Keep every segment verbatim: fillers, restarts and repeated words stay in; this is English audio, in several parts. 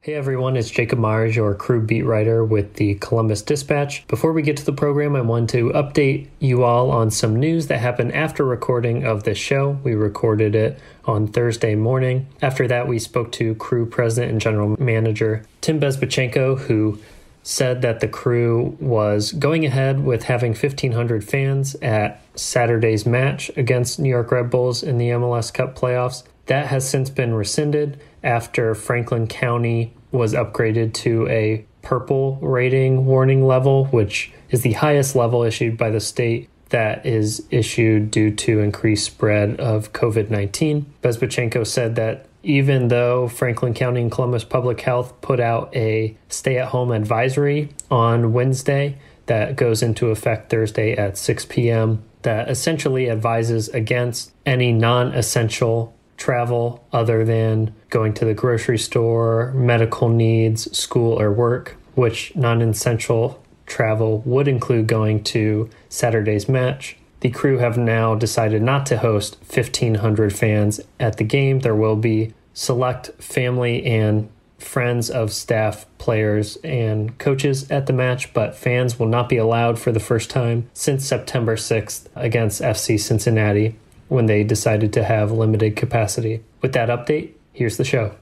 Hey everyone, it's Jacob Myers, your crew beat writer with the Columbus Dispatch. Before we get to the program, I want to update you all on some news that happened after recording of this show. We recorded it on Thursday morning. After that, we spoke to crew president and general manager Tim Bezbatchenko, who said that the crew was going ahead with having fifteen hundred fans at Saturday's match against New York Red Bulls in the M L S Cup playoffs. That has since been rescinded after Franklin County was upgraded to a purple rating warning level, which is the highest level issued by the state that is issued due to increased spread of covid nineteen. Bezbatchenko said that even though Franklin County and Columbus Public Health put out a stay-at-home advisory on Wednesday that goes into effect Thursday at six p.m., that essentially advises against any non-essential travel other than going to the grocery store, medical needs, school, or work, which non-essential travel would include going to Saturday's match. The crew have now decided not to host fifteen hundred fans at the game. There will be select family and friends of staff, players, and coaches at the match, but fans will not be allowed for the first time since September sixth against F C Cincinnati, when they decided to have limited capacity. With that update, here's the show.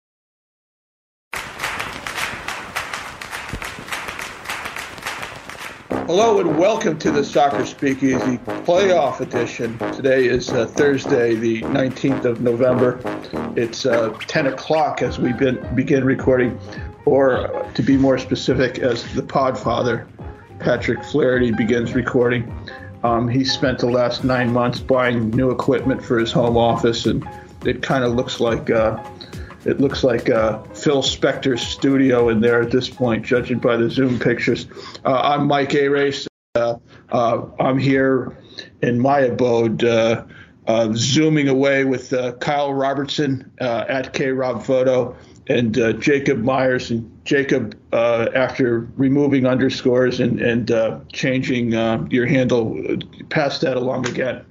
Hello and welcome to the Soccer Speakeasy Playoff Edition. Today is uh, Thursday, the nineteenth of November. It's uh, ten o'clock as we been, begin recording, or uh, to be more specific, as the Podfather, Patrick Flaherty, begins recording. Um, he spent the last nine months buying new equipment for his home office, and it kind of looks like uh, it looks like uh, Phil Spector's studio in there at this point, judging by the Zoom pictures. Uh, I'm Mike A-Race. Uh, uh, I'm here in my abode, uh, uh, zooming away with uh, Kyle Robertson uh, at K Rob Photo and uh, Jacob Myers. And Jacob, uh, after removing underscores and, and uh, changing uh, your handle, pass that along again.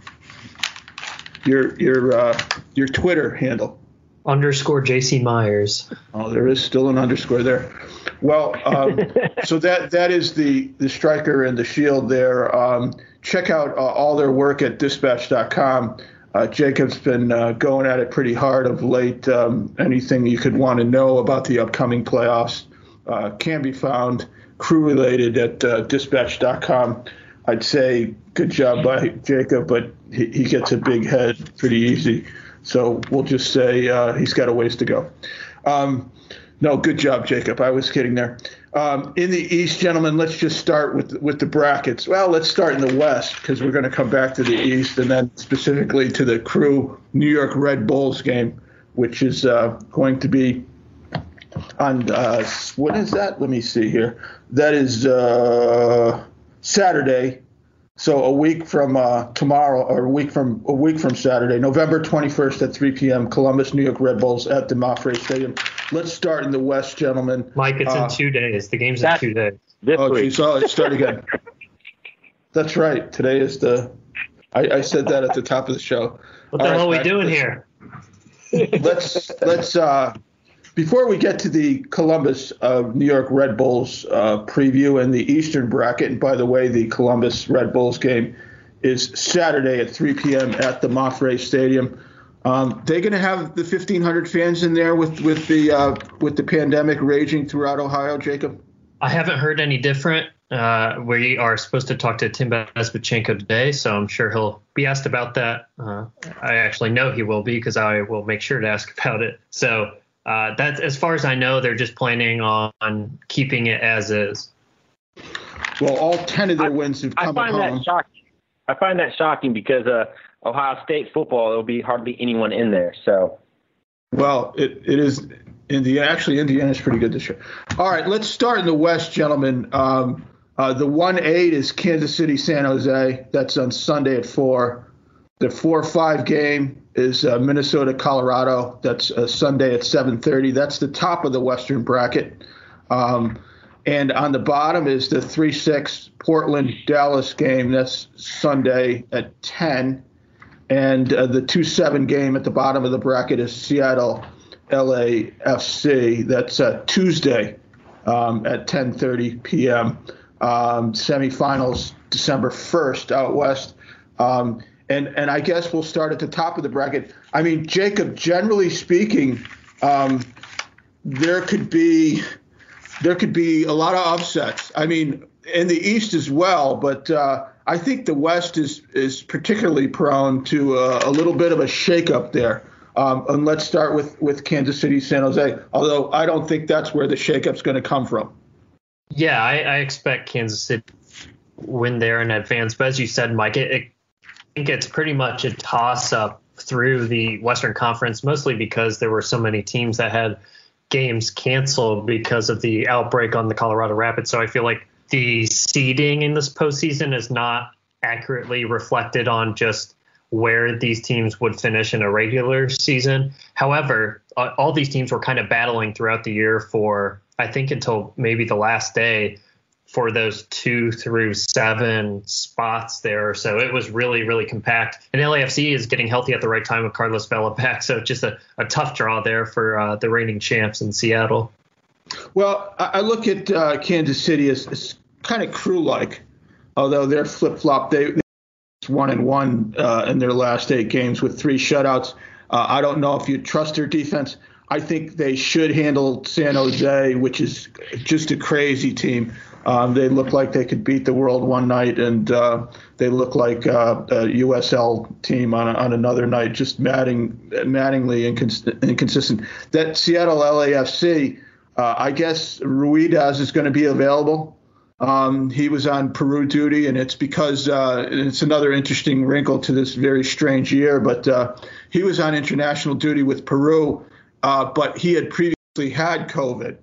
Your your uh, your Twitter handle. Underscore J C Myers. Oh, there is still an underscore there. Well, um, so that that is the, the striker and the shield there. Um, check out uh, all their work at dispatch dot com. Uh, Jacob's been uh, going at it pretty hard of late. Um, anything you could want to know about the upcoming playoffs uh, can be found crew-related at uh, dispatch dot com. I'd say good job by Jacob, but he, he gets a big head pretty easy. So we'll just say uh, he's got a ways to go. Um, no, good job, Jacob. I was kidding there. Um, in the East, gentlemen, let's just start with with the brackets. Well, let's start in the West because we're going to come back to the East and then specifically to the crew New York Red Bulls game, which is uh, going to be on uh, when is that? Let me see here. That is uh, Saturday. So a week from uh, tomorrow, or a week from a week from Saturday, November twenty-first at three p.m. Columbus, New York Red Bulls at the Mapfre Stadium. Let's start in the West, gentlemen. Mike, it's uh, in two days. The game's in two days. Oh, geez, oh, let's start again. That's right. Today is the. I, I said that at the top of the show. What the All hell right, are we doing let's, here? let's let's uh, before we get to the Columbus uh, New York Red Bulls uh, preview and the Eastern bracket. And by the way, the Columbus Red Bulls game is Saturday at three p.m. at the Mapfre Stadium. Um, they're going to have the fifteen hundred fans in there with with the uh, with the pandemic raging throughout Ohio, Jacob? I haven't heard any different. Uh, we are supposed to talk to Tim Bezbatchenko today, so I'm sure he'll be asked about that. Uh, I actually know he will be because I will make sure to ask about it. So uh, that's as far as I know. They're just planning on, on keeping it as is. Well, all ten of their I, wins have I come find at that home. shocking. I find that shocking because uh, Ohio State football, there'll be hardly anyone in there. So, well, it, it is Indiana. Actually, Indiana's pretty good this year. All right, let's start in the West, gentlemen. Um, uh, the one eight is Kansas City, San Jose. That's on Sunday at four. The four five game is uh, Minnesota, Colorado. That's uh, Sunday at seven thirty. That's the top of the Western bracket. Um, And on the bottom is the three six Portland-Dallas game. That's Sunday at ten. And uh, the two seven game at the bottom of the bracket is Seattle L A F C. That's uh, Tuesday um, at ten thirty p.m. Um, semifinals December first out west. Um, and, and I guess we'll start at the top of the bracket. I mean, Jacob, generally speaking, um, there could be there could be a lot of upsets. I mean, in the East as well, but uh, I think the West is is particularly prone to a, a little bit of a shakeup there. Um, and let's start with, with Kansas City, San Jose, although I don't think that's where the shakeup's going to come from. Yeah, I, I expect Kansas City to win there in advance. But as you said, Mike, it, it, I think it's pretty much a toss-up through the Western Conference, mostly because there were so many teams that had games canceled because of the outbreak on the Colorado Rapids. So I feel like the seeding in this postseason is not accurately reflected on just where these teams would finish in a regular season. However, uh, all these teams were kind of battling throughout the year for, I think, until maybe the last day for those two through seven spots there. So it was really, really compact. And L A F C is getting healthy at the right time with Carlos Vela back. So just a, a tough draw there for uh, the reigning champs in Seattle. Well, I look at uh, Kansas City as, as kind of crew-like, although they're flip-flop. They, they one and one uh, in their last eight games with three shutouts. Uh, I don't know if you trust their defense. I think they should handle San Jose, which is just a crazy team. Um, they look like they could beat the world one night, and uh, they look like uh, a U S L team on, on another night, just madding, maddingly incons- inconsistent. That Seattle L A F C, uh, I guess Ruiz is going to be available. Um, he was on Peru duty, and it's because uh, it's another interesting wrinkle to this very strange year. But uh, he was on international duty with Peru, uh, but he had previously had COVID.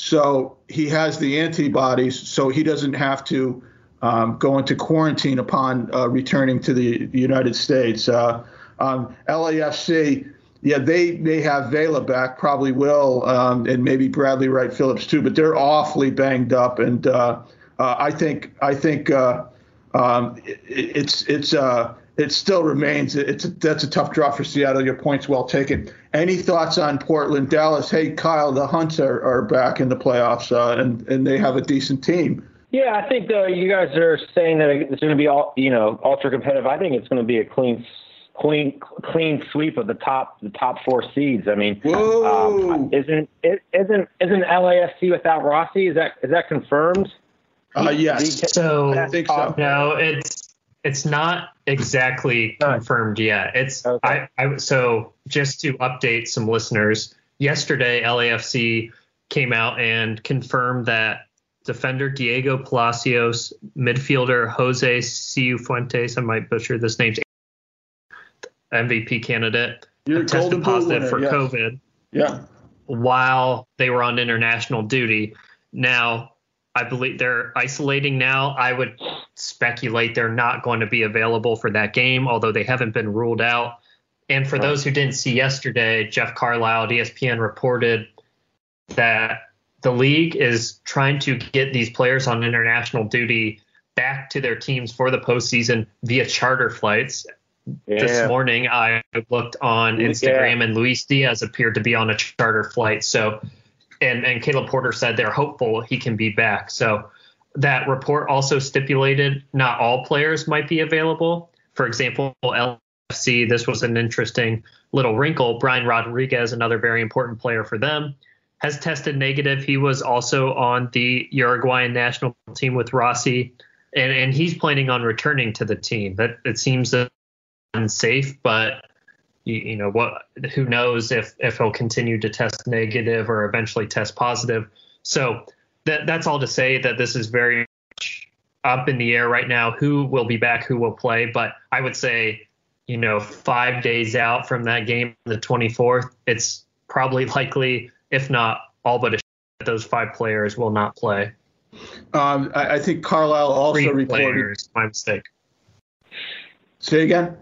So he has the antibodies, so he doesn't have to um, go into quarantine upon uh, returning to the United States. Uh, um, L A F C, yeah, they may have Vela back, probably will, um, and maybe Bradley Wright Phillips too, but they're awfully banged up. And uh, uh, I think I think uh, um, it, it's it's uh, it still remains. It's a, that's a tough draw for Seattle. Your point's well taken. Any thoughts on Portland, Dallas? Hey, Kyle, the Hunts are, are back in the playoffs, uh, and and they have a decent team. Yeah, I think uh, you guys are saying that it's going to be all you know ultra competitive. I think it's going to be a clean, clean, clean sweep of the top the top four seeds. I mean, um, isn't isn't isn't L A F C without Rossi? Is that is that confirmed? Uh, yes. So I think so. No, it's it's not exactly confirmed yet. It's okay. I, I so just to update some listeners, yesterday L A F C came out and confirmed that defender Diego Palacios, midfielder Jose Cifuentes, I might butcher this name, M V P candidate, tested positive for yes. COVID. Yeah. While they were on international duty. Now, I believe they're isolating now. I would speculate they're not going to be available for that game, although they haven't been ruled out. And for right. those who didn't see yesterday, Jeff Carlisle at E S P N reported that the league is trying to get these players on international duty back to their teams for the postseason via charter flights. Yeah. This morning, I looked on Instagram, yeah. and Luis Diaz appeared to be on a charter flight. So And, and Caleb Porter said they're hopeful he can be back. So that report also stipulated not all players might be available. For example, L A F C, this was an interesting little wrinkle. Brian Rodriguez, another very important player for them, has tested negative. He was also on the Uruguayan national team with Rossi, and, and he's planning on returning to the team. That it seems unsafe, but You, you know what? Who knows if, if he'll continue to test negative or eventually test positive. So that that's all to say that this is very much up in the air right now. Who will be back? Who will play? But I would say, you know, five days out from that game, the twenty-fourth, it's probably likely, if not all but a that those five players will not play. Um, I, I think Carlisle also Three reported. Players, my mistake. Say again.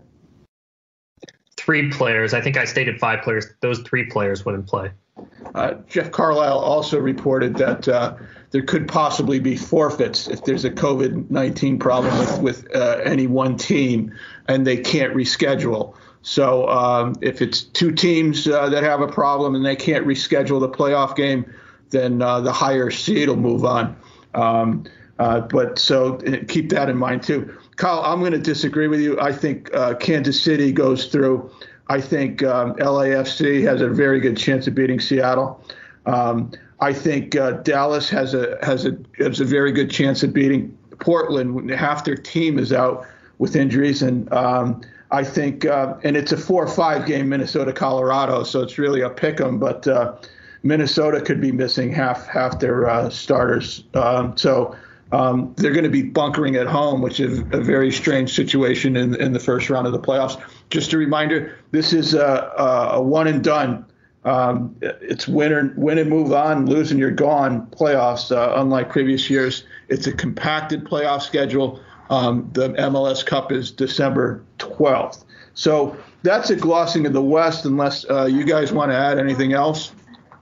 Three players. I think I stated five players. Those three players wouldn't play. Uh, Jeff Carlisle also reported that uh, there could possibly be forfeits if there's a COVID nineteen problem with, with uh, any one team and they can't reschedule. So um, if it's two teams uh, that have a problem and they can't reschedule the playoff game, then uh, the higher seed will move on. Um, uh, but so keep that in mind too. Kyle, I'm going to disagree with you. I think uh, Kansas City goes through. I think um, L A F C has a very good chance of beating Seattle. Um, I think uh, Dallas has a has a has a very good chance of beating Portland when half their team is out with injuries, and um, I think uh, and it's a four or five game Minnesota Colorado, so it's really a pick 'em. But uh, Minnesota could be missing half half their uh, starters, um, so um, they're going to be bunkering at home, which is a very strange situation in in the first round of the playoffs. Just a reminder, this is a, a one and done. Um, it's win or win and move on, lose and you're gone playoffs. Uh, unlike previous years, it's a compacted playoff schedule. Um, the M L S Cup is December twelfth. So that's a glossing of the West, unless uh, you guys want to add anything else.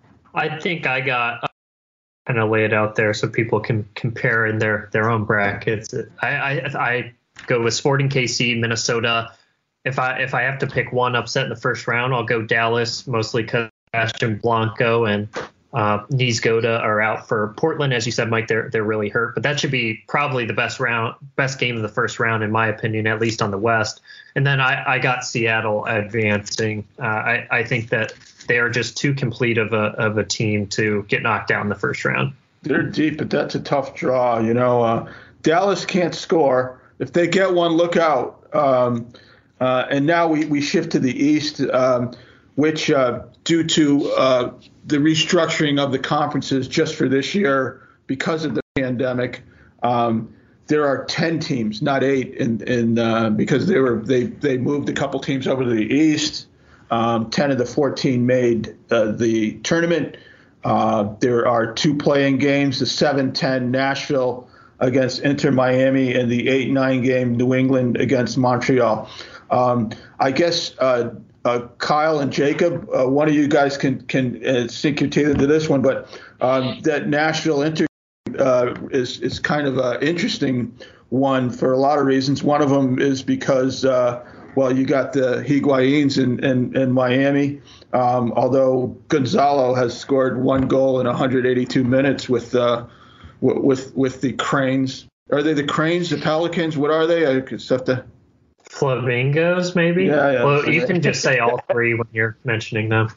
I think I got uh, kind of lay it out there so people can compare in their, their own brackets. I, I I go with Sporting K C, Minnesota. If I if I have to pick one upset in the first round, I'll go Dallas, mostly because Sebastian Blanco and uh, Niezgoda are out for Portland. As you said, Mike, they're they're really hurt. But that should be probably the best round, best game of the first round, in my opinion, at least on the West. And then I, I got Seattle advancing. Uh, I, I think that they are just too complete of a of a team to get knocked out in the first round. They're deep, but that's a tough draw. You know, uh, Dallas can't score. If they get one, look out. Um, Uh, and now we, we shift to the East, um, which uh, due to uh, the restructuring of the conferences just for this year because of the pandemic, um, there are ten teams, not eight, in, in uh, because they were they they moved a couple teams over to the East. Um, ten of the fourteen made uh, the tournament. Uh, there are two playing games: the seven ten Nashville against Inter Miami and the eight nine game New England against Montreal. Um, I guess uh, uh, Kyle and Jacob, uh, one of you guys can can uh, sink your teeth into this one, but um, that Nashville Inter uh, is is kind of an interesting one for a lot of reasons. One of them is because uh, well, you got the Higuains in in, in Miami, um, although Gonzalo has scored one goal in one hundred eighty-two minutes with uh, with with the Cranes. Are they the Cranes, the Pelicans? What are they? I just have to. Flamingos, maybe? Yeah, yeah. Well, you can just say all three when you're mentioning them.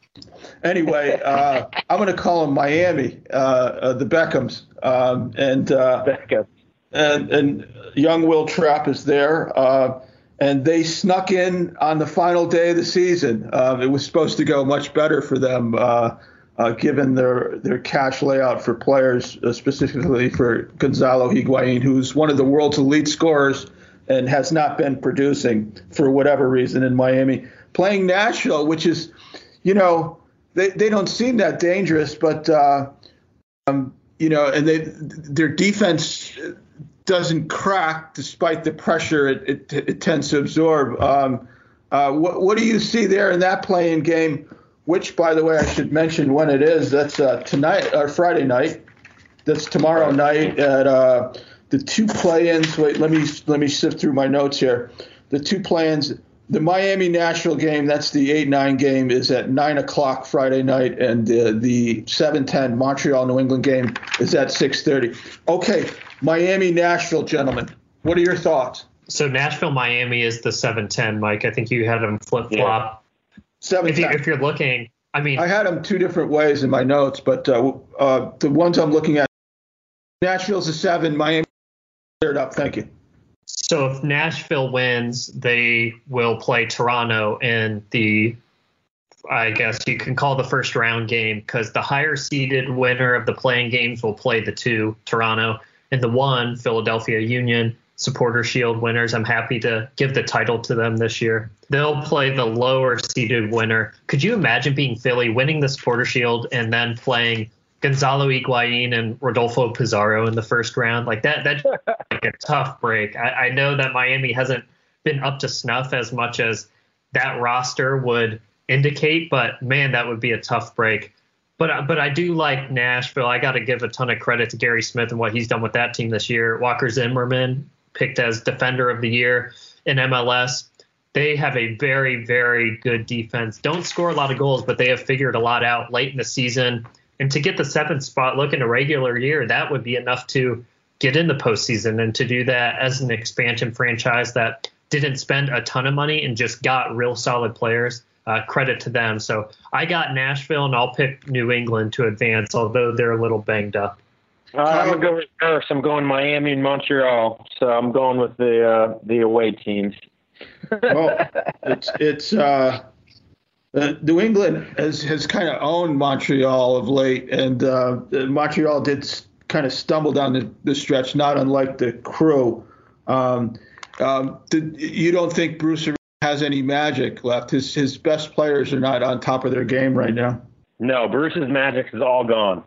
Anyway, uh, I'm going to call them Miami, uh, uh, the Beckhams. Um, and, uh, Beckham. and and young Will Trapp is there. Uh, and they snuck in on the final day of the season. Uh, it was supposed to go much better for them, uh, uh, given their, their cash layout for players, uh, specifically for Gonzalo Higuain, who's one of the world's elite scorers and has not been producing for whatever reason in Miami. Playing Nashville, which is, you know, they, they don't seem that dangerous, but, uh, um, you know, and they their defense doesn't crack despite the pressure it, it, it tends to absorb. Um, uh, what, what do you see there in that playing game, which, by the way, I should mention when it is. That's uh, tonight or Friday night. That's tomorrow night at uh, – the two play-ins. Wait, let me let me sift through my notes here. The two play-ins. The Miami Nashville game, that's the eight nine game, is at nine o'clock Friday night, and the the seven ten Montreal New England game is at six thirty. Okay, Miami Nashville, gentlemen, what are your thoughts? So Nashville Miami is the seven ten, Mike. I think you had them flip flop. Yeah. seven ten. If, you, if you're looking, I mean, I had them two different ways in my notes, but uh, uh, the ones I'm looking at, Nashville's a seven, Miami. Cleared up. Thank you. So if Nashville wins, they will play Toronto in the, I guess you can call the first round game, because the higher seeded winner of the playing games will play the two, Toronto, and the one, Philadelphia Union, Supporter Shield winners. I'm happy to give the title to them this year. They'll play the lower seeded winner. Could you imagine being Philly, winning the Supporter Shield, and then playing Gonzalo Higuain and Rodolfo Pizarro in the first round? Like that, that's like a tough break. I, I know that Miami hasn't been up to snuff as much as that roster would indicate, but man, that would be a tough break. But but I do like Nashville. I got to give a ton of credit to Gary Smith and what he's done with that team this year. Walker Zimmerman picked as Defender of the Year in M L S. they have a very, very good defense. Don't score a lot of goals, but they have figured a lot out late in the season. And to get the seventh spot, look in a regular year, that would be enough to get in the postseason. And to do that as an expansion franchise that didn't spend a ton of money and just got real solid players, uh, credit to them. So I got Nashville, and I'll pick New England to advance, although they're a little banged up. Uh, I'm going to go reverse. I'm going Miami and Montreal. So I'm going with the uh, the away teams. Well, it's it's uh, uh, New England has has kind of owned Montreal of late, and uh, Montreal did kind of stumble down the, the stretch, not unlike the Crew. Um, um, did, you don't think Bruce has any magic left? His his best players are not on top of their game right now. No, Bruce's magic is all gone.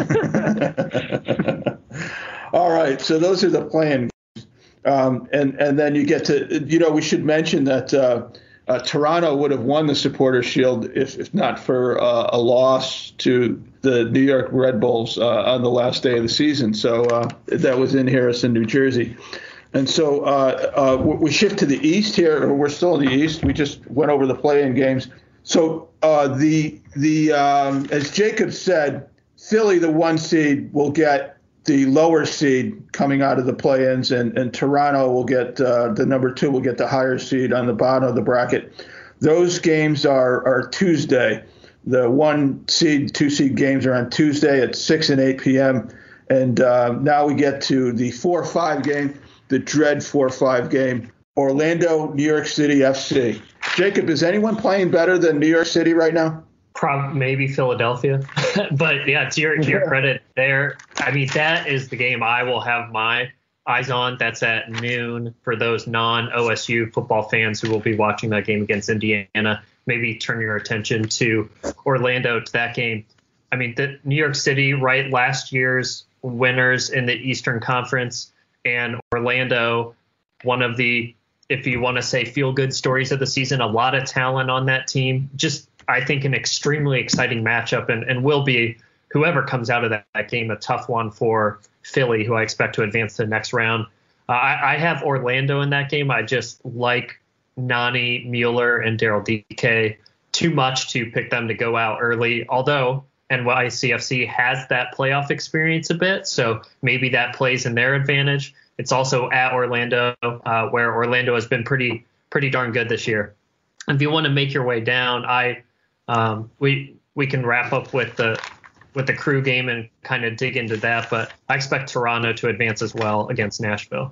All right, so those are the play-in games. Um, and, and then you get to, you know, we should mention that uh, uh, Toronto would have won the Supporters' Shield if, if not for uh, a loss to the New York Red Bulls uh, on the last day of the season. So uh, that was in Harrison, New Jersey. And so uh, uh, we shift to the East here. We're still in the East. We just went over the play-in games. So uh, the the um, as Jacob said, Philly, the one seed, will get the lower seed coming out of the play-ins, and, and Toronto will get uh, the number two will get the higher seed on the bottom of the bracket. Those games are are Tuesday. The one seed, two seed games are on Tuesday at six and eight p.m. And uh, now we get to the four five game, the dread four five game. Orlando, New York City F C. Jacob, is anyone playing better than New York City right now? Probably maybe Philadelphia, but yeah, to your to your credit, there. I mean, that is the game I will have my eyes on. That's at noon for those non-O S U football fans who will be watching that game against Indiana. Maybe turn your attention to Orlando to that game. I mean, the New York City, right? Last year's winners in the Eastern Conference, and Orlando, one of the, if you want to say feel-good stories of the season, a lot of talent on that team. Just, I think, an extremely exciting matchup, and, and will be, whoever comes out of that, that game, a tough one for Philly, who I expect to advance to the next round. Uh, I, I have Orlando in that game. I just like Nani, Mueller, and Daryl D K too much to pick them to go out early, although N Y C F C has that playoff experience a bit, so maybe that plays in their advantage. It's also at Orlando, uh, where Orlando has been pretty pretty darn good this year. If you want to make your way down, I um, we we can wrap up with the with the Crew game and kind of dig into that, but I expect Toronto to advance as well against Nashville.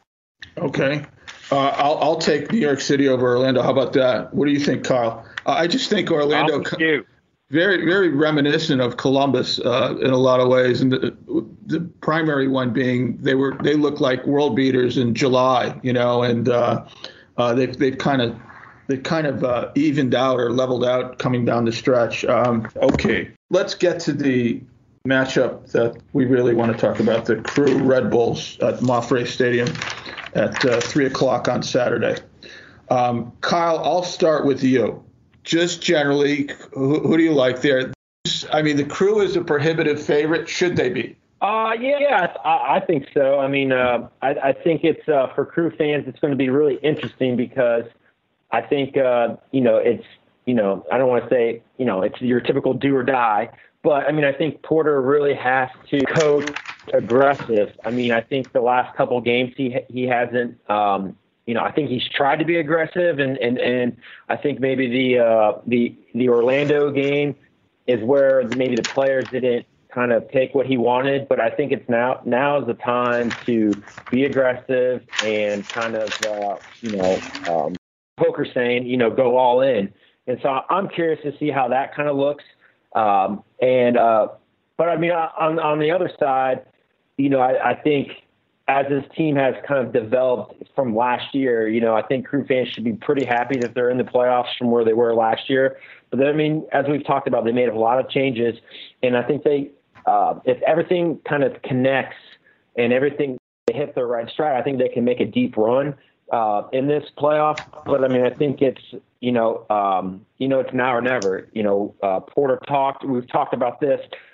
Okay, uh, I'll I'll take New York City over Orlando. How about that? What do you think, Kyle? Uh, I just think Orlando. Very, very reminiscent of Columbus uh, in a lot of ways, and the, the primary one being they were they look like world beaters in July, you know, and uh, uh, they've they've kind of they kind of uh, evened out or leveled out coming down the stretch. Um, okay, let's get to the matchup that we really want to talk about: the Crew Red Bulls at Mafre Stadium at uh, three o'clock on Saturday. Um, Kyle, I'll start with you. Just generally, who, who do you like there? I mean, the Crew is a prohibitive favorite. Should they be? Uh, yeah, yeah, I, I think so. I mean, uh, I, I think it's uh, for Crew fans, it's going to be really interesting because I think, uh, you know, it's, you know, I don't want to say, you know, it's your typical do or die, but I mean, I think Porter really has to coach aggressive. I mean, I think the last couple games he he hasn't. Um, You know, I think he's tried to be aggressive, and, and, and I think maybe the uh, the the Orlando game is where maybe the players didn't kind of take what he wanted. But I think it's now now is the time to be aggressive and kind of uh, you know um, poker saying you know go all in. And so I'm curious to see how that kind of looks. Um, and uh, but I mean on on the other side, you know, I, I think. As this team has kind of developed from last year, you know, I think Crew fans should be pretty happy that they're in the playoffs from where they were last year. But then, I mean, as we've talked about, they made a lot of changes, and I think they, uh, if everything kind of connects and everything they hit the right stride, I think they can make a deep run uh, in this playoff. But I mean, I think it's, you know, um, you know, it's now or never. You know, uh, Porter talked. We've talked about this.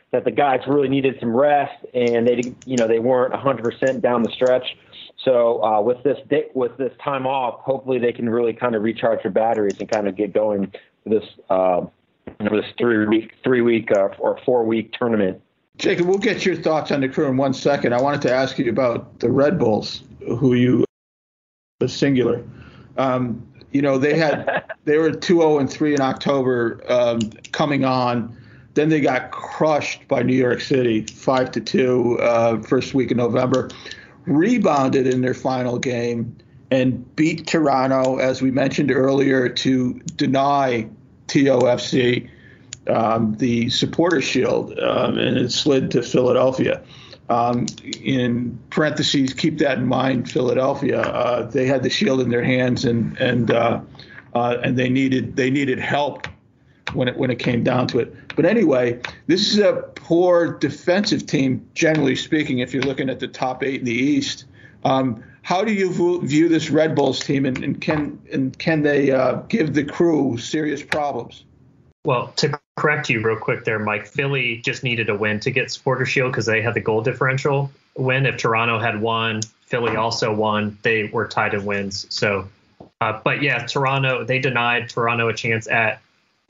that the guys really needed some rest, and they, you know, they weren't one hundred percent down the stretch. So uh, with this with this time off, hopefully they can really kind of recharge their batteries and kind of get going for this uh, you know, this three week three week uh, or four week tournament. Jacob, we'll get your thoughts on the Crew in one second. I wanted to ask you about the Red Bulls, who you the singular. Um, you know, they had they were two oh and three in October um, coming on. Then they got crushed by New York City, five to two, uh, first week of November. Rebounded in their final game and beat Toronto, as we mentioned earlier, to deny T O F C um, the Supporter Shield, um, and it slid to Philadelphia. Um, in parentheses, keep that in mind, Philadelphia. Uh, they had the Shield in their hands, and and uh, uh, and they needed they needed help when it when it came down to it. But anyway, this is a poor defensive team, generally speaking, if you're looking at the top eight in the East. Um, how do you view this Red Bulls team, and, and can and can they uh, give the Crew serious problems? Well, to correct you real quick there, Mike, Philly just needed a win to get Supporter Shield because they had the goal differential win. If Toronto had won, Philly also won. They were tied in wins. So, uh, but yeah, Toronto, they denied Toronto a chance at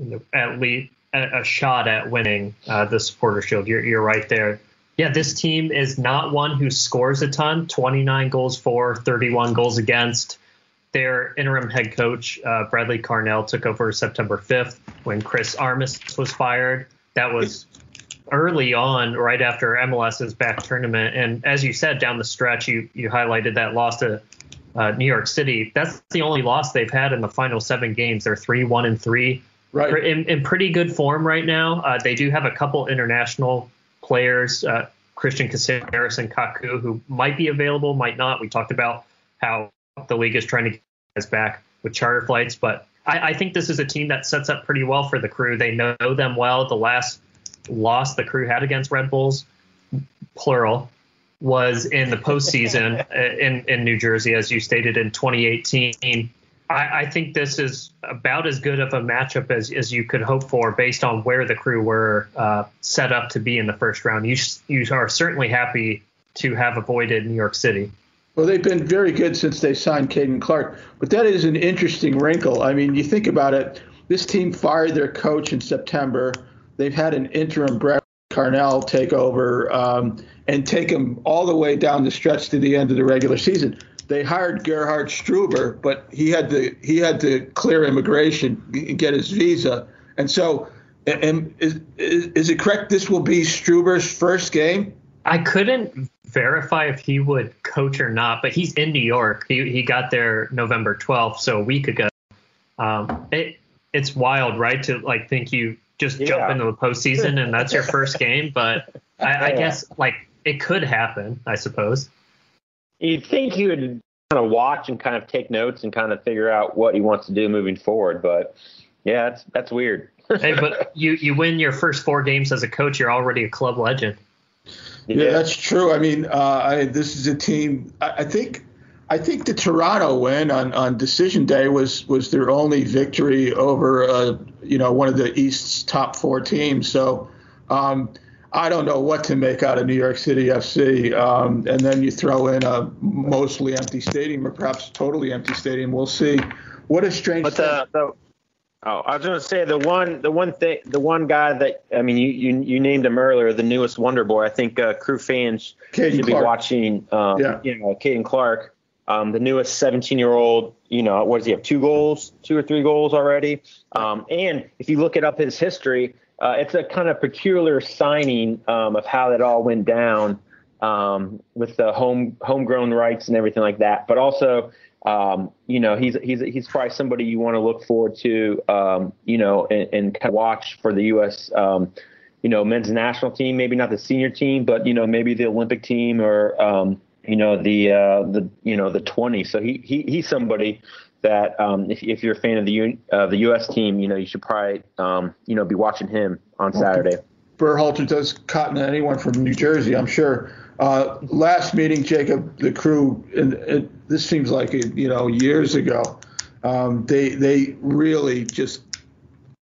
at least a shot at winning uh, the Supporter Shield. You're, you're right there. Yeah, this team is not one who scores a ton, twenty-nine goals for, thirty-one goals against. Their interim head coach, uh, Bradley Carnell, took over September fifth when Chris Armas was fired. That was early on, right after MLS's back tournament. And as you said, down the stretch, you, you highlighted that loss to uh, New York City. That's the only loss they've had in the final seven games. They're three, one, and three. Right. In, in pretty good form right now. Uh, they do have a couple international players, uh, Christian Caceres and Kaku, who might be available, might not. We talked about how the league is trying to get guys back with charter flights, but I, I think this is a team that sets up pretty well for the Crew. They know them well. The last loss the Crew had against Red Bulls, plural, was in the postseason in, in New Jersey, as you stated, in twenty eighteen. I, I think this is about as good of a matchup as, as you could hope for based on where the Crew were uh, set up to be in the first round. You, you are certainly happy to have avoided New York City. Well, they've been very good since they signed Caden Clark, but that is an interesting wrinkle. I mean, you think about it, this team fired their coach in September. They've had an interim Brad Carnell take over um, and take them all the way down the stretch to the end of the regular season. They hired Gerhard Struber, but he had to he had to clear immigration and get his visa. And so, and is, is, is it correct this will be Struber's first game? I couldn't verify if he would coach or not, but he's in New York. He he got there November twelfth, so a week ago. Um, it it's wild, right? To like think you just yeah. jump into the postseason and that's your first game, but I, I guess like it could happen, I suppose. You'd think he would kind of watch and kind of take notes and kind of figure out what he wants to do moving forward. But yeah, that's that's weird. Hey, but you, you win your first four games as a coach, you're already a club legend. Yeah, yeah that's true. I mean, uh, I, this is a team. I, I think I think the Toronto win on, on decision day was was their only victory over uh, you know one of the East's top four teams. So. Um, I don't know what to make out of New York City F C. Um, and then you throw in a mostly empty stadium or perhaps totally empty stadium. We'll see. What a strange but the, the, oh, I was going to say the one the one thing the one guy that I mean you you, you named him earlier, the newest Wonder Boy. I think uh, Crew fans Caden should Clark. be watching um, yeah. you know, Caden Clark, um, the newest seventeen-year-old, you know, what does he have, two goals, two or three goals already? Um, and if you look it up his history, Uh, it's a kind of peculiar signing um, of how that all went down um, with the home homegrown rights and everything like that. But also, um, you know, he's he's he's probably somebody you want to look forward to, um, you know, and, and kind of watch for the U S, um, you know, men's national team. Maybe not the senior team, but you know, maybe the Olympic team or um, you know the uh, the you know the twenty. So he he he's somebody that um, if, if you're a fan of the U, uh, the U S team, you know, you should probably, um, you know, be watching him on Saturday. Berhalter does cotton to anyone from New Jersey, I'm sure. Uh, last meeting, Jacob, the Crew, and it, this seems like, you know, years ago, um, they they really just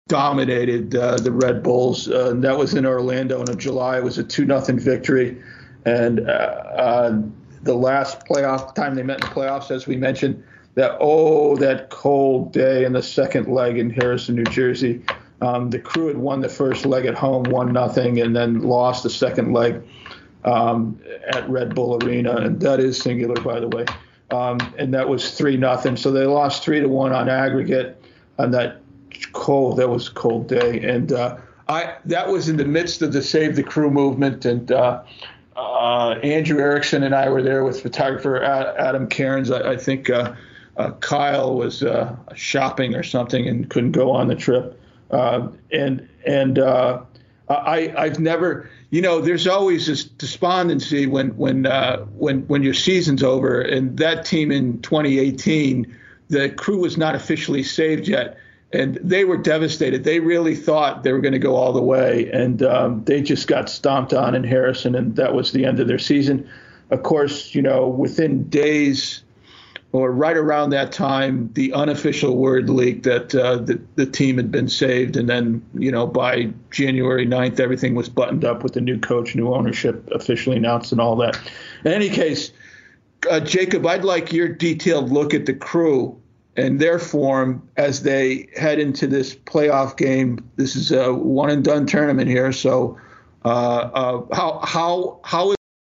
dominated uh, the Red Bulls. Uh, and that was in Orlando in July. It was a two nothing victory. And uh, uh, the last playoff time they met in the playoffs, as we mentioned, that, oh, that cold day in the second leg in Harrison, New Jersey. Um, the Crew had won the first leg at home, one nothing, and then lost the second leg um, at Red Bull Arena. And that is singular, by the way. Um, and that was three nothing. So they lost three to one on aggregate on that cold, that was a cold day. And uh, I that was in the midst of the Save the Crew movement. And uh, uh, Andrew Erickson and I were there with photographer Adam Cairns. I, I think uh, uh, Kyle was uh, shopping or something and couldn't go on the trip. Uh, and and uh, I, I've never, you know, there's always this despondency when when uh, when when your season's over. And that team in twenty eighteen, the Crew was not officially saved yet, and they were devastated. They really thought they were going to go all the way, and um, they just got stomped on in Harrison, and that was the end of their season. Of course, you know, within days or right around that time, the unofficial word leaked that uh, the, the team had been saved. And then, you know, by January ninth, everything was buttoned up with the new coach, new ownership officially announced and all that. In any case, uh, Jacob, I'd like your detailed look at the Crew and their form as they head into this playoff game. This is a one and done tournament here. So uh, uh, how how how is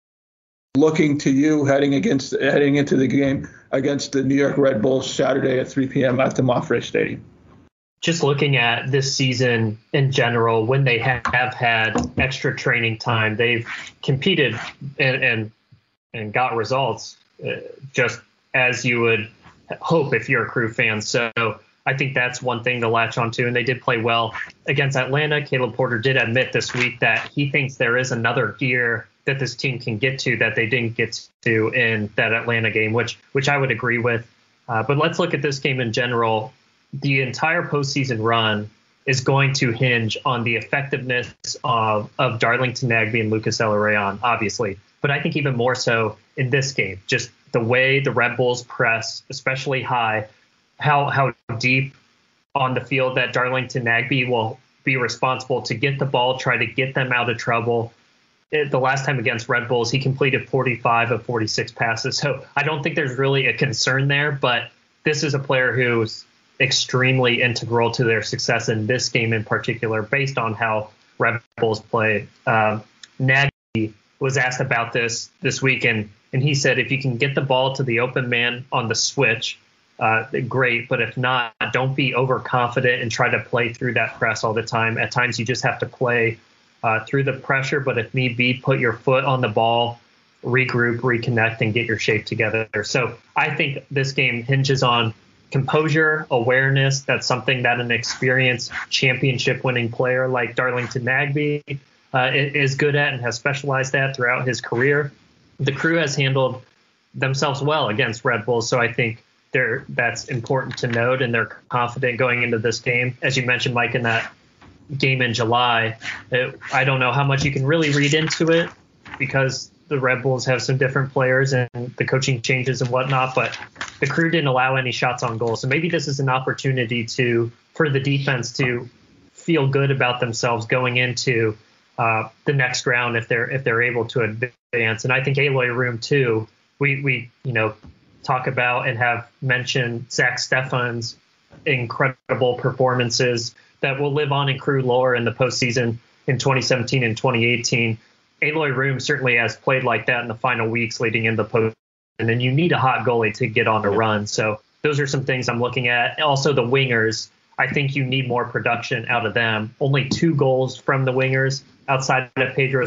it looking to you heading against heading into the game against the New York Red Bulls Saturday at three p.m. at the Mapfre Stadium? Just looking at this season in general, when they have had extra training time, they've competed and and, and got results uh, just as you would hope if you're a Crew fan. So I think that's one thing to latch onto. And they did play well against Atlanta. Caleb Porter did admit this week that he thinks there is another gear that this team can get to that they didn't get to in that Atlanta game, which which I would agree with. Uh, but let's look at this game in general. The entire postseason run is going to hinge on the effectiveness of, of Darlington Nagbe and Lucas Elorrion, obviously. But I think even more so in this game, just the way the Red Bulls press, especially high, how how deep on the field that Darlington Nagbe will be responsible to get the ball, try to get them out of trouble. The last time against Red Bulls, he completed forty-five of forty-six passes. So I don't think there's really a concern there, but this is a player who's extremely integral to their success in this game in particular, based on how Red Bulls play. Um, Nagy was asked about this this week, and, and he said, if you can get the ball to the open man on the switch, uh, great. But if not, don't be overconfident and try to play through that press all the time. At times, you just have to play Uh, through the pressure, but if need be, put your foot on the ball, regroup, reconnect, and get your shape together. So I think this game hinges on composure, awareness. That's something that an experienced championship-winning player like Darlington Nagbe uh, is good at and has specialized at throughout his career. The Crew has handled themselves well against Red Bulls, so I think they're, that's important to note, and they're confident going into this game. As you mentioned, Mike, in that game in July, it, I don't know how much you can really read into it because the Red Bulls have some different players and the coaching changes and whatnot, but the Crew didn't allow any shots on goal. So maybe this is an opportunity to for the defense to feel good about themselves going into uh, the next round if they're if they're able to advance. And I think Eloy Room too. We we you know talk about and have mentioned Zach Stefan's incredible performances that will live on in Crew lore in the postseason in twenty seventeen and twenty eighteen. Eloy Room certainly has played like that in the final weeks leading into the post, and then you need a hot goalie to get on a run. So those are some things I'm looking at. Also, the wingers, I think you need more production out of them. Only two goals from the wingers outside of Pedro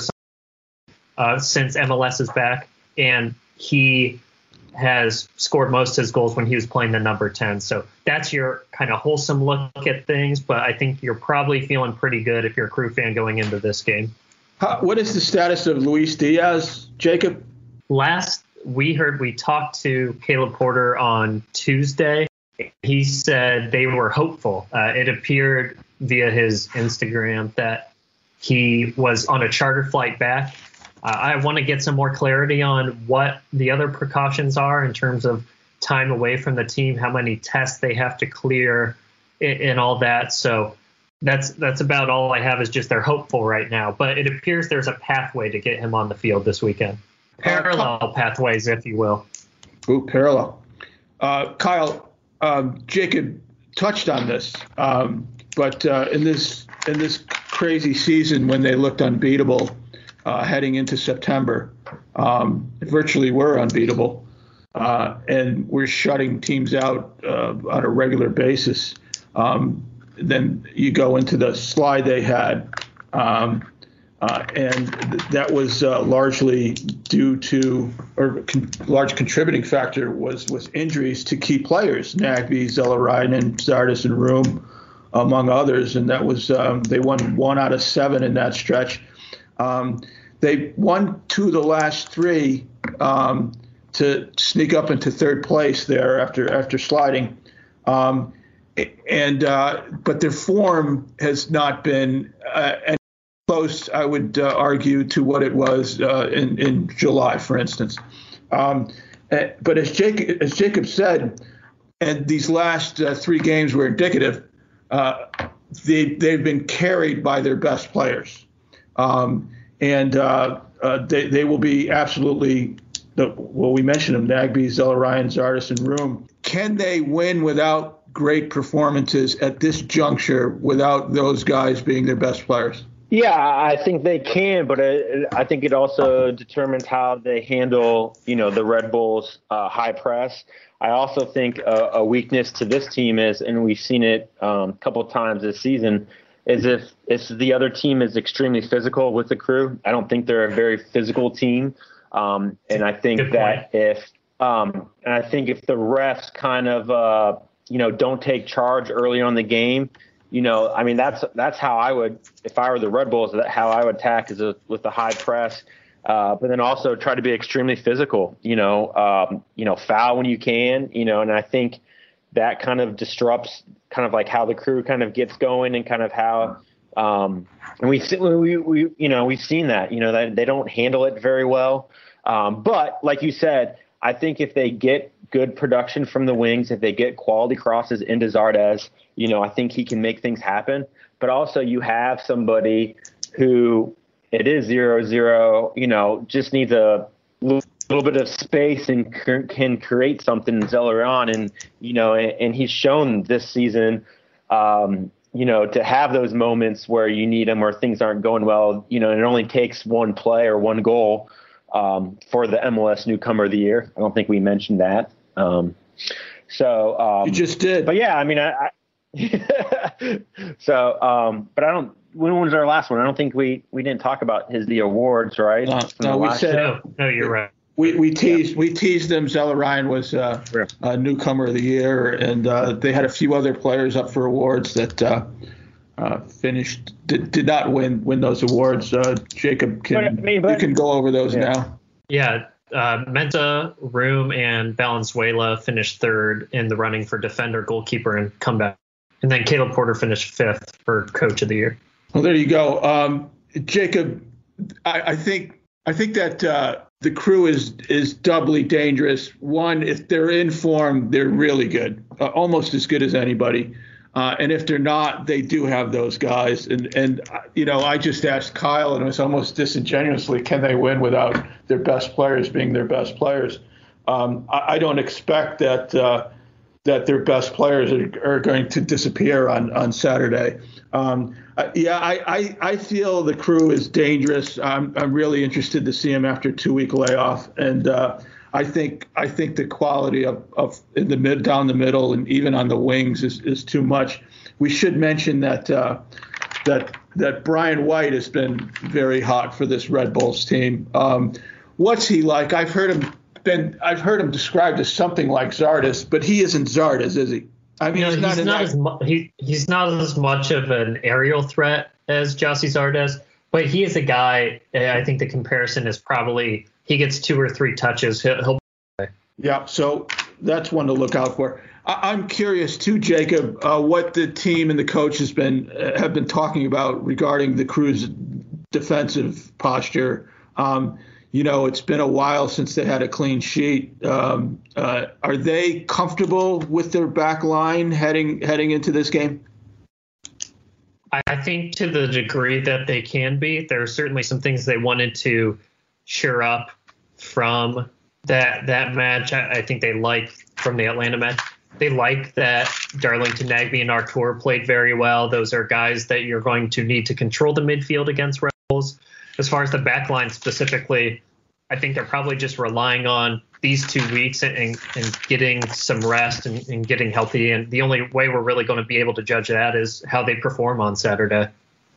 uh, since M L S is back, and he has scored most of his goals when he was playing the number ten. So that's your kind of wholesome look at things, but I think you're probably feeling pretty good if you're a Crew fan going into this game. How, what is the status of Luis Diaz, Jacob? Last we heard, we talked to Caleb Porter on Tuesday. He said they were hopeful. Uh, it appeared via his Instagram that he was on a charter flight back. Uh, I want to get some more clarity on what the other precautions are in terms of time away from the team, how many tests they have to clear, and, and all that. So That's that's about all I have is just they're hopeful right now. But it appears there's a pathway to get him on the field this weekend. Parallel uh, pathways, if you will. Ooh, parallel. Uh, Kyle, um, Jacob touched on this, um, but uh, in this in this crazy season when they looked unbeatable uh, heading into September, um, virtually were unbeatable, uh, and we're shutting teams out uh, on a regular basis. Um, then you go into the slide they had, um, uh, and th- that was uh, largely due to, or con- large contributing factor was was injuries to key players, Nagbe, Zelarainen, Zardes, and Room, among others, and that was um, they won one out of seven in that stretch. Um, they won two of the last three um, to sneak up into third place there after after sliding. Um, And uh, but their form has not been uh, any close, I would uh, argue, to what it was uh, in in July, for instance. Um, but as Jacob as Jacob said, and these last uh, three games were indicative. Uh, they they've been carried by their best players, um, and uh, uh, they they will be absolutely. The, well, we mentioned them: Nagbe, Zelarainen, Zardes, and Room. Can they win without great performances at this juncture without those guys being their best players? Yeah, I think they can, but I think it also determines how they handle, you know, the Red Bulls' uh, high press. I also think a, a weakness to this team is, and we've seen it um, a couple of times this season, is if, if the other team is extremely physical with the Crew. I don't think they're a very physical team, um, and I think Good that point. if um, and I think if the refs kind of uh, you know, don't take charge early on the game. You know, I mean, that's that's how I would, if I were the Red Bulls, that how I would attack is a, with the high press, uh, but then also try to be extremely physical. You know, um, you know, foul when you can. You know, and I think that kind of disrupts kind of like how the Crew kind of gets going and kind of how. Um, and we we we you know we've seen that. You know, that they don't handle it very well. Um, but like you said, I think if they get good production from the wings, if they get quality crosses into Zardes, you know, I think he can make things happen. But also you have somebody who it is zero zero, you know, just needs a little bit of space and can create something in Zelarainen. And, you know, and, and he's shown this season, um, you know, to have those moments where you need him, where things aren't going well, you know, and it only takes one play or one goal um, for the M L S newcomer of the year. I don't think we mentioned that. Um, so, um, you just did, but yeah, I mean, I, I so, um, but I don't, when was our last one? I don't think we, we didn't talk about his, the awards, right? Uh, no, we said, no, no, you're right. We, we teased, yeah. we teased them. Zelarainen was, uh, yeah. a newcomer of the year, and, uh, they had a few other players up for awards that, uh, uh, finished, did, did not win, win those awards. Uh, Jacob can, but, I mean, but, you can go over those yeah. now. Yeah. Uh, Menta, Room, and Valenzuela finished third in the running for defender, goalkeeper, and comeback. And then Caleb Porter finished fifth for coach of the year. Well, there you go. Um, Jacob, I, I think I think that uh, the Crew is is doubly dangerous. One, if they're in form, they're really good, uh, almost as good as anybody. Uh, and if they're not, they do have those guys. And, and you know, I just asked Kyle, and it was almost disingenuously, can they win without their best players being their best players? Um, I, I don't expect that uh, that their best players are, are going to disappear on, on Saturday. Um, uh, yeah, I, I, I feel the Crew is dangerous. I'm, I'm really interested to see them after a two-week layoff. And uh, I think I think the quality of, of in the mid down the middle and even on the wings is, is too much. We should mention that uh, that that Brian White has been very hot for this Red Bulls team. Um, what's he like? I've heard him been I've heard him described as something like Zardes, but he isn't Zardes, is he? I mean, you know, he's not, he's, not that... as mu- he, he's not as much of an aerial threat as Gyasi Zardes, but he is a guy. I think the comparison is probably he gets two or three touches. He'll, he'll Yeah, so that's one to look out for. I, I'm curious too, Jacob, uh, what the team and the coach has been uh, have been talking about regarding the Crew's defensive posture. Um, you know, it's been a while since they had a clean sheet. Um, uh, are they comfortable with their back line heading heading into this game? I think to the degree that they can be, there are certainly some things they wanted to shore up from that that match. I, I think they like from the Atlanta match. They like that Darlington Nagbe and Artur played very well. Those are guys that you're going to need to control the midfield against Rebels. As far as the back line specifically, I think they're probably just relying on these two weeks and, and, and getting some rest and, and getting healthy. And the only way we're really going to be able to judge that is how they perform on Saturday.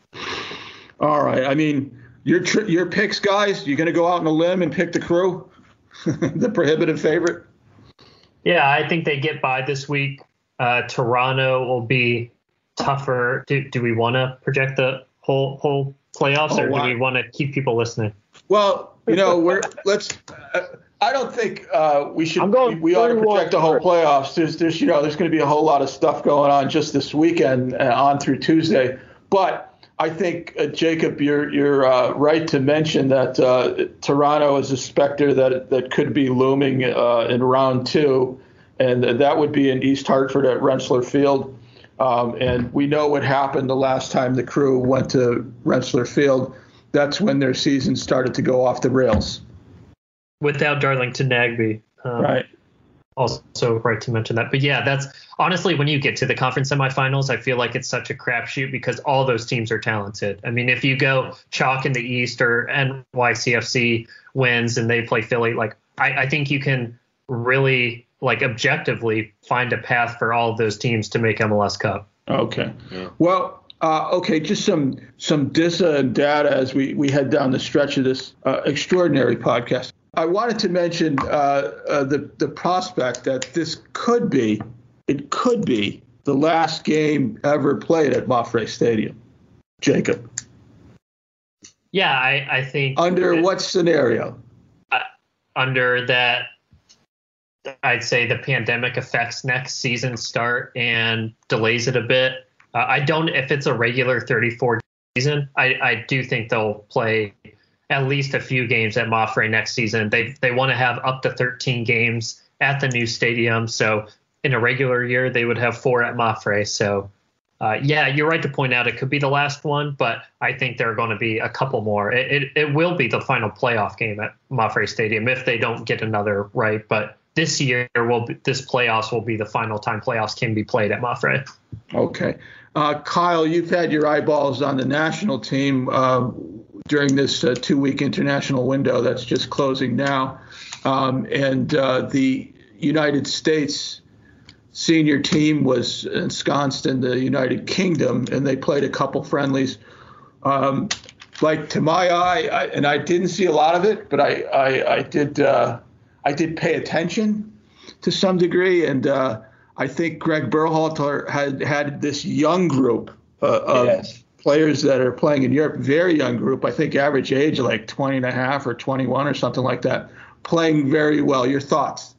All right. I mean, your tri- your picks, guys, you're going to go out on a limb and pick the Crew, the prohibitive favorite? Yeah, I think they get by this week. Uh, Toronto will be tougher. Do, do we want to project the whole whole playoffs, oh, or wow. do we want to keep people listening? Well, you know, we're let's. Uh, I don't think uh, we should. We, we ought to project the whole playoffs. There's, there's, you know, there's going to be a whole lot of stuff going on just this weekend uh, on through Tuesday. But I think, uh, Jacob, you're you're uh, right to mention that uh, Toronto is a specter that that could be looming uh, in round two, and that would be in East Hartford at Rensselaer Field. Um, and we know what happened the last time the Crew went to Rensselaer Field. That's when their season started to go off the rails. Without Darlington Nagbe. Um, right. Also right to mention that. But yeah, that's honestly, when you get to the conference semifinals, I feel like it's such a crapshoot because all those teams are talented. I mean, if you go chalk in the East or N Y C F C wins and they play Philly, like I, I think you can really like objectively find a path for all of those teams to make M L S Cup. Okay. Yeah. Well, Uh, okay, just some some data and data as we, we head down the stretch of this uh, extraordinary podcast. I wanted to mention uh, uh, the the prospect that this could be, it could be the last game ever played at Mapfre Stadium. Jacob. Yeah, I, I think. Under that, what scenario? Uh, under that, I'd say the pandemic affects next season's start and delays it a bit. Uh, I don't, if it's a regular thirty-four season, I, I do think they'll play at least a few games at Mapfre next season. They they want to have up to thirteen games at the new stadium. So in a regular year, they would have four at Mapfre. So uh, yeah, you're right to point out it could be the last one, but I think there are going to be a couple more. It, it, it will be the final playoff game at Mapfre Stadium if they don't get another right. But this year, will be, this playoffs will be the final time playoffs can be played at Mapfre. Okay. Uh, Kyle, you've had your eyeballs on the national team uh, during this uh, two-week international window that's just closing now. Um, and uh, the United States senior team was ensconced in the United Kingdom, and they played a couple friendlies. Um, like, to my eye, I, and I didn't see a lot of it, but I, I, I did uh, I did pay attention to some degree, and uh, I think Greg Berhalter had had this young group uh, of yes. players that are playing in Europe, very young group, I think average age like twenty and a half or twenty-one or something like that, playing very well. Your thoughts?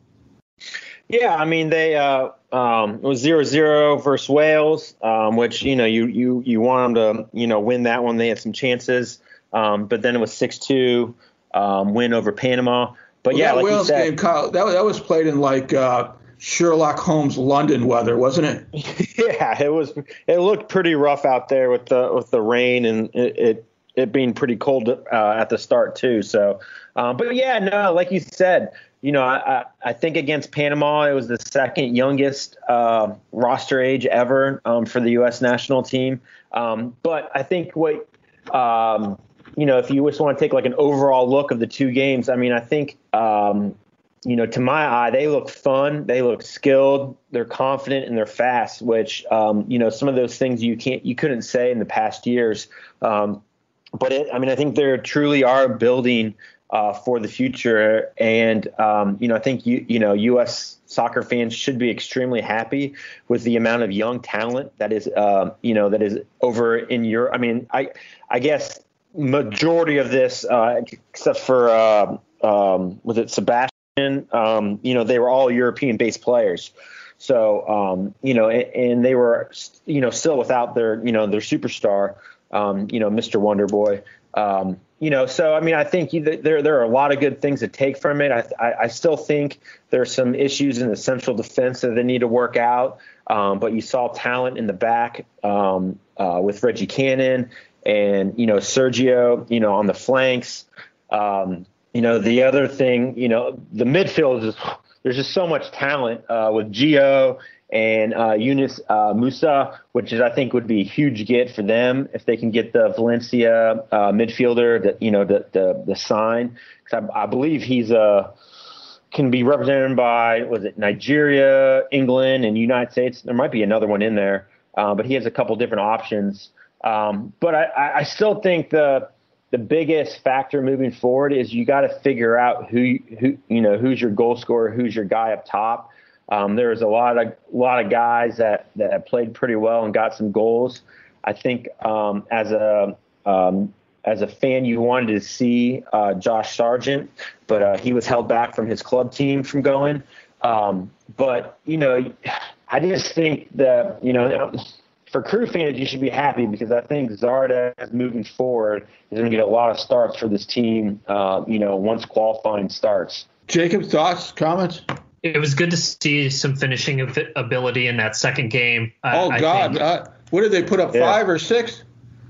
Yeah, I mean, they uh, um, it was zero zero versus Wales, um, which, you know, you, you, you want them to, you know, win that one. They had some chances, um, but then it was six two um, win over Panama. But well, yeah, that like Wales you said, game, Kyle, that, that was played in like uh, Sherlock Holmes London weather, wasn't it? Yeah, it was. It looked pretty rough out there with the with the rain and it it, it being pretty cold uh, at the start too. So, um, but yeah, no, like you said, you know, I, I, I think against Panama, it was the second youngest uh, roster age ever um, for the U S national team. Um, but I think what um, you know, if you just want to take like an overall look of the two games, I mean, I think, um, you know, to my eye, they look fun. They look skilled. They're confident and they're fast, which, um, you know, some of those things you can't you couldn't say in the past years. Um, but it, I mean, I think they truly are building uh, for the future. And, um, you know, I think, you, you know, U S soccer fans should be extremely happy with the amount of young talent that is, uh, you know, that is over in Europe. I mean, I I guess majority of this, uh, except for, uh, um, was it Sebastian? Um, you know, they were all European-based players. So, um, you know, and, and they were, you know, still without their, you know, their superstar, um, you know, Mister Wonderboy. Um, you know, so, I mean, I think there there are a lot of good things to take from it. I, I, I still think there are some issues in the central defense that they need to work out. Um, but you saw talent in the back um, uh, with Reggie Cannon and, you know, Sergio, you know, on the flanks. Um, you know, the other thing, you know, the midfield is just, there's just so much talent uh, with Gio and uh, Yunus uh, Musa, which is I think would be a huge get for them if they can get the Valencia uh, midfielder, that you know, the the, the sign. Because I, I believe he's a can be represented by, was it Nigeria, England, and United States? There might be another one in there, uh, but he has a couple different options. Um, but I, I still think the the biggest factor moving forward is you got to figure out who who you know who's your goal scorer, who's your guy up top. Um, there's a lot of a lot of guys that that have played pretty well and got some goals. I think um, as a um, as a fan, you wanted to see uh, Josh Sargent, but uh, he was held back from his club team from going. Um, but, you know, I just think that, you know, for Crew fans, you should be happy because I think Zardes moving forward is going to get a lot of starts for this team, uh, you know, once qualifying starts. Jacob, thoughts, comments? It was good to see some finishing ability in that second game. Oh, I, God. I think, uh, what did they put up, yeah. five or six?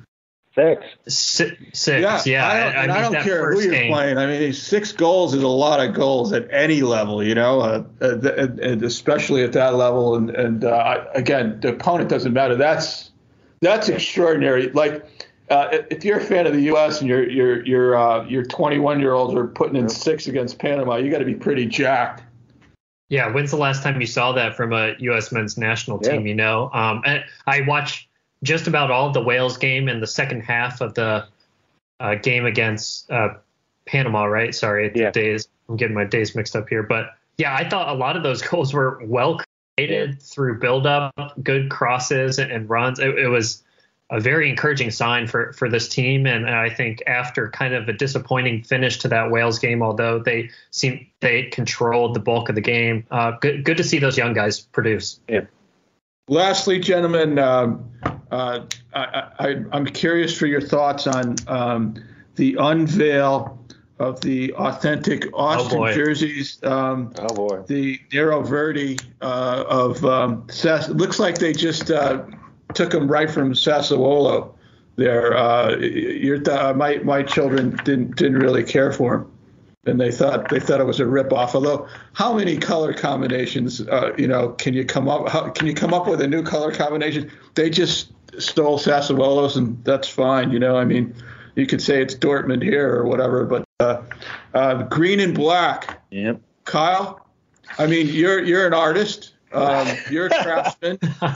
Six. Six, six yeah. yeah. I don't, I, and I, I don't care who you're game. playing. I mean, six goals is a lot of goals at any level, you know, uh, and, and especially at that level. And, and uh, again, the opponent doesn't matter. That's that's extraordinary. Like, uh, if you're a fan of the U S and your your your uh, your twenty-one-year-olds are putting in six against Panama, you got to be pretty jacked. Yeah, when's the last time you saw that from a U S men's national team? Yeah. You know, um, and I watched just about all of the Wales game and the second half of the uh, game against uh, Panama, right? Sorry, yeah. days. I'm getting my days mixed up here. But, yeah, I thought a lot of those goals were well created yeah. through build-up, good crosses and, and runs. It, it was a very encouraging sign for, for this team. And I think after kind of a disappointing finish to that Wales game, although they seem they controlled the bulk of the game, uh, good, good to see those young guys produce. Yeah. Lastly, gentlemen, um, uh, I, I, I'm curious for your thoughts on um, the unveil of the authentic Austin oh jerseys. Um, oh, boy. The Nero Verde uh, of um, Sass- it looks like they just uh, took them right from Sassuolo. There, uh, your th- my my children didn't didn't really care for them. And they thought they thought it was a ripoff. Although, how many color combinations, uh, you know, can you come up? How, can you come up with a new color combination? They just stole Sassuolo's, and that's fine. You know, I mean, you could say it's Dortmund here or whatever, but uh, uh, green and black. Yep. Kyle, I mean, you're you're an artist. Um, you're a craftsman.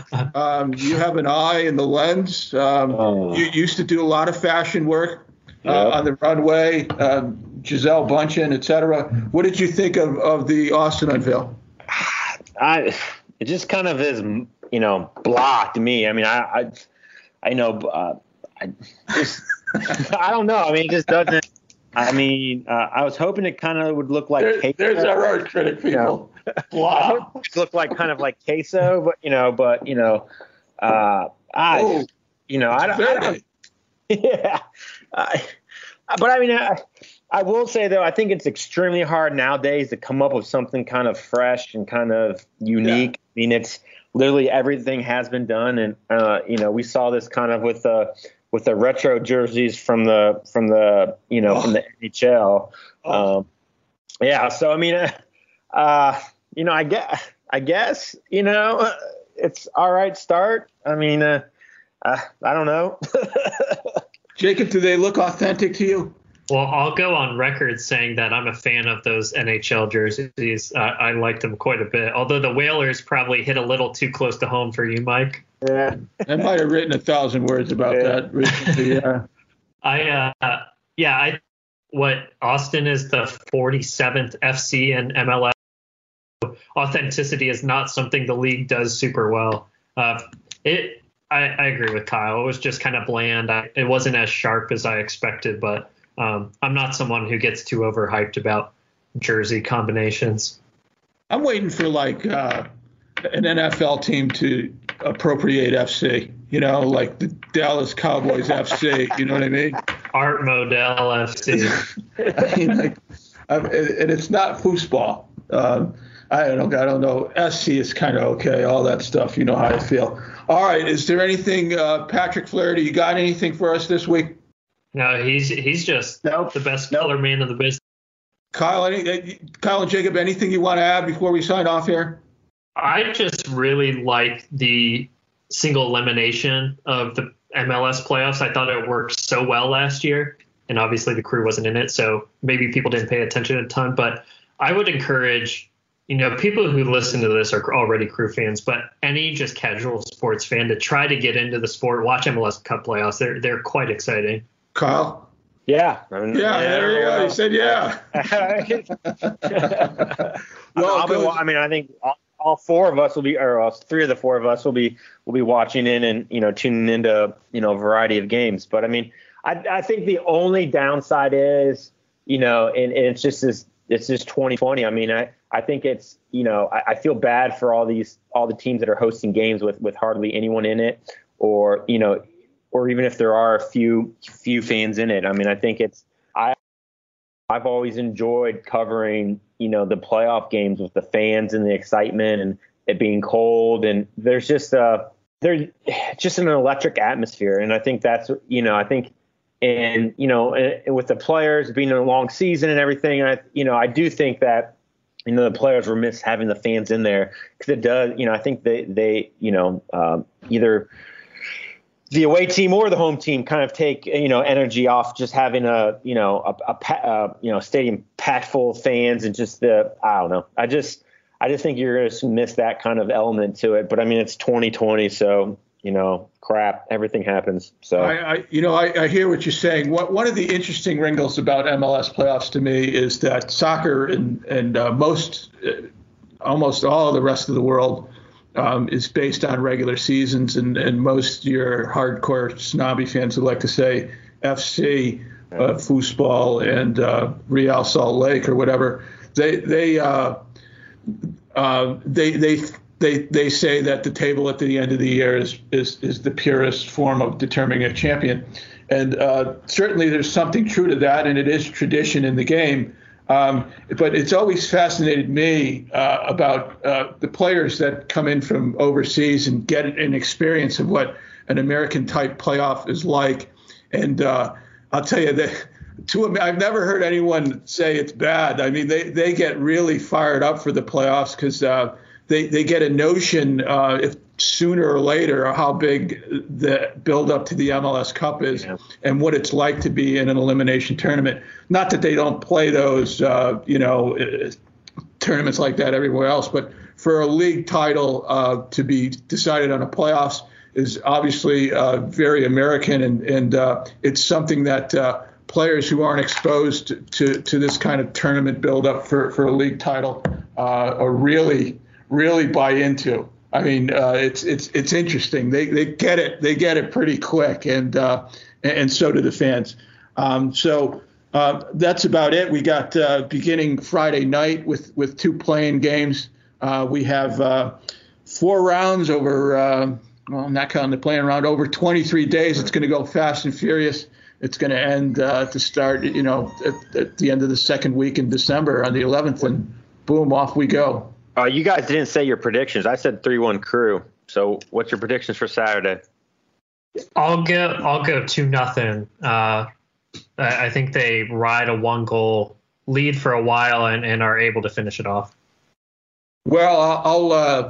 Um, you have an eye in the lens. Um, oh. You used to do a lot of fashion work uh, yep. on the runway. Um, Gisele Bundchen, et cetera. What did you think of, of the Austin unveil? I, it just kind of is, you know, blah to me. I mean, I, I, I know, uh, I just, I don't know. I mean, it just doesn't. I mean, uh, I was hoping it kind of would look like. There, there's our art critic, people. You know, blah. It looked like kind of like queso, but you know, but you know, uh, I, oh, you know, I don't. I don't yeah, I, but I mean. I, I will say, though, I think it's extremely hard nowadays to come up with something kind of fresh and kind of unique. Yeah. I mean, it's literally everything has been done. And, uh, you know, we saw this kind of with the with the retro jerseys from the from the, you know, oh. from the N H L. Oh. Um, yeah. So, I mean, uh, you know, I guess, I guess, you know, it's all right start. I mean, uh, uh, I don't know. Jacob, do they look authentic to you? Well, I'll go on record saying that I'm a fan of those N H L jerseys. Uh, I liked them quite a bit, although the Whalers probably hit a little too close to home for you, Mike. Yeah. I might have written a thousand words about yeah. that recently. Yeah. I, uh, yeah, I, what Austin is the forty-seventh F C in M L S. Authenticity is not something the league does super well. Uh, it, I, I agree with Kyle. It was just kind of bland. I, it wasn't as sharp as I expected, but Um, I'm not someone who gets too overhyped about jersey combinations. I'm waiting for like uh, an N F L team to appropriate F C, you know, like the Dallas Cowboys F C, you know what I mean? Art Modell F C. I mean, like, and it's not foosball. Um, I don't know. I don't know. S C is kind of okay. All that stuff. You know how I feel. All right. Is there anything, uh, Patrick Flaherty? You got anything for us this week? No, he's he's just nope. the best nope. color man in the business. Kyle, any, Kyle and Jacob, anything you want to add before we sign off here? I just really like the single elimination of the M L S playoffs. I thought it worked so well last year, and obviously the Crew wasn't in it, so maybe people didn't pay attention a ton. But I would encourage, you know, people who listen to this are already Crew fans, but any just casual sports fan to try to get into the sport, watch M L S Cup playoffs. They're they're quite exciting. Kyle? Yeah. I mean, yeah, yeah, there you go. You said yeah. well, I'll be, I mean, I think all, all four of us will be, or three of the four of us will be, will be watching in and, you know, tuning into, you know, a variety of games. But I mean, I, I think the only downside is, you know, and, and it's just this, it's just twenty twenty. I mean, I, I think it's, you know, I, I feel bad for all these, all the teams that are hosting games with, with hardly anyone in it, or, you know, or even if there are a few few fans in it. I mean, I think it's I I've always enjoyed covering, you know, the playoff games with the fans and the excitement and it being cold, and there's just uh there's just an electric atmosphere, and I think that's, you know, I think and you know, and with the players being in a long season and everything, I you know, I do think that, you know, the players were miss having the fans in there, because it does, you know, I think they they you know um, either the away team or the home team kind of take, you know, energy off just having a, you know, a, a, a you know, stadium packed full of fans, and just the, I don't know. I just, I just think you're going to miss that kind of element to it. But I mean, it's twenty twenty, so, you know, crap, everything happens. So, I, I you know, I, I hear what you're saying. What, one of the interesting wrinkles about M L S playoffs to me is that soccer and, and uh, most, uh, almost all of the rest of the world, Um, is based on regular seasons, and, and most your hardcore snobby fans would like to say F C, uh, foosball, and uh, Real Salt Lake or whatever. They they uh, uh, they they they they say that the table at the end of the year is is is the purest form of determining a champion, and uh, certainly there's something true to that, and it is tradition in the game. Um, but it's always fascinated me uh, about uh, the players that come in from overseas and get an experience of what an American type playoff is like. And uh, I'll tell you that to, I've never heard anyone say it's bad. I mean, they, they get really fired up for the playoffs because uh, they, they get a notion uh, if sooner or later how big the build up to the M L S Cup is, yeah, and what it's like to be in an elimination tournament. Not that they don't play those, uh, you know, tournaments like that everywhere else, but for a league title uh, to be decided on a playoffs is obviously uh, very American, and, and uh, it's something that uh, players who aren't exposed to, to this kind of tournament build up for, for a league title uh, are really, really buy into. I mean, uh, it's it's it's interesting. They they get it. They get it pretty quick, and uh, and so do the fans. Um, so uh, that's about it. We got uh, beginning Friday night with with two playing games. Uh, we have uh, four rounds over. Uh, well, I'm not counting the playing round. Over twenty-three days. It's going to go fast and furious. It's going to end uh, to start. You know, at, at the end of the second week in December on the eleventh, and boom, off we go. Uh, you guys didn't say your predictions. I said three one Crew. So what's your predictions for Saturday? I'll go I'll go two nothing. Uh, I think they ride a one goal lead for a while and, and are able to finish it off. Well, I'll uh,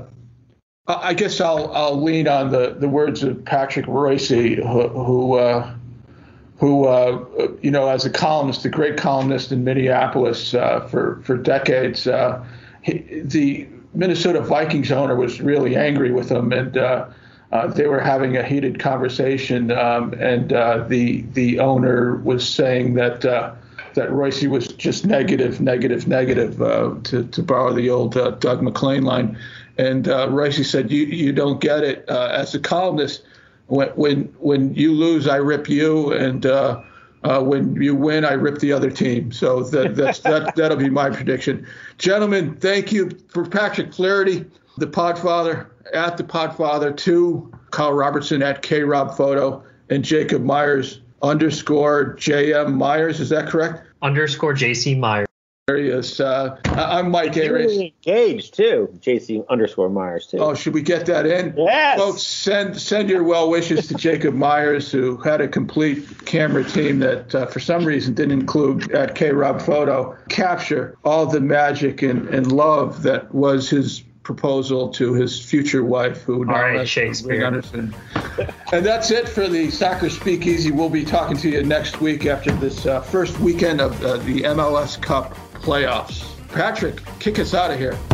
I guess I'll I'll lean on the, the words of Patrick Royce, who who, uh, who uh, you know, as a columnist, a great columnist in Minneapolis uh, for for decades. Uh, He, the Minnesota Vikings owner was really angry with him, and uh, uh, they were having a heated conversation. Um, and uh, the the owner was saying that uh, that Royce was just negative, negative, negative, uh, to to borrow the old uh, Doug McClain line. And uh, Royce said, "You you don't get it. Uh, as a columnist, when when when you lose, I rip you, and uh, Uh, when you win, I rip the other team." So that, that's, that, that'll be my prediction. Gentlemen, thank you for Patrick Flaherty, the Podfather, at the Podfather, to Kyle Robertson at K-Rob Photo, and Jacob Myers, underscore J M Myers. Is that correct? Underscore J C Myers. Hilarious. Uh, I'm Mike You're Ayres. really engaged too, J C underscore Myers too. Oh, should we get that in? Yes. Folks, send send your well wishes to Jacob Myers, who had a complete camera team that, uh, for some reason, didn't include at K-Rob Photo capture all the magic and, and love that was his proposal to his future wife, who now All right, has Shakespeare. Anderson. And that's it for the Soccer Speakeasy. We'll be talking to you next week after this uh, first weekend of uh, the M L S Cup playoffs. Patrick, kick us out of here.